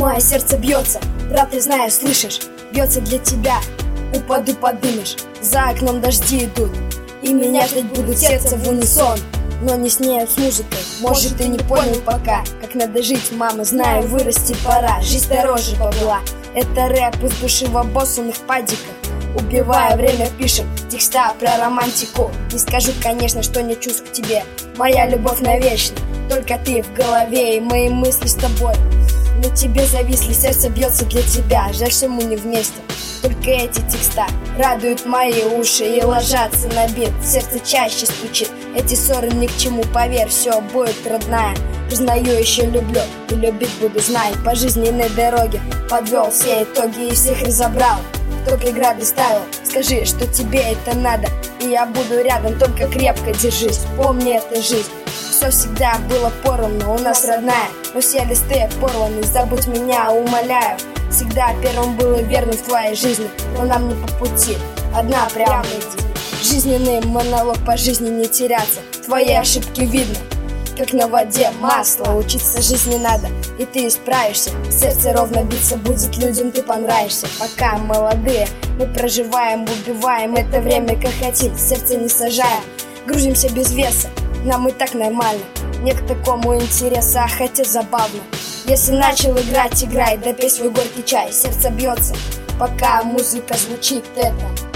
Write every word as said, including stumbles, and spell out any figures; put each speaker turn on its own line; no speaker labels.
Мое сердце бьется, брат, ты знаешь, слышишь? Бьется для тебя, упаду, подымешь. За окном дожди идут, и меня ждать будут сердце в унисон. Но не с ней, а с музыкой. Может, ты не понял пока, как надо жить, мама, знаю, вырасти пора. Жизнь дороже бабла. Это рэп из души в обоссанных падиках. Убивая время, пишем текста про романтику. Не скажу, конечно, что не чувств к тебе. Моя любовь навечно, только ты в голове, и мои мысли с тобой на тебе зависли, сердце бьется для тебя. Жаль, что мы не вместе. Только эти текста радуют мои уши и ложатся на бит. Сердце чаще стучит, эти ссоры ни к чему, поверь, все будет, родная. Признаю, еще люблю и любить буду, знай. По жизненной дороге подвел все итоги и всех разобрал, кто преграды ставил. Скажи, что тебе это надо, и я буду рядом, только крепко держись. Помни, это жизнь. Все всегда было поровну, у нас родная, но все листы порваны. Забудь меня, умоляю. Всегда первым было верным в твоей жизни, но нам не по пути, одна прямо иди. Жизненный монолог, по жизни не теряться. Твои ошибки видно, как на воде масло. Учиться жизни надо, и ты исправишься. Сердце ровно биться будет, людям ты понравишься. Пока молодые, мы проживаем, убиваем это время как хотим. Сердце не сажаем, грузимся без веса, нам и так нормально. Не к такому интереса, а хотя забавно. Если начал играть, играй, допей свой горький чай. Сердце бьется, пока музыка звучит, это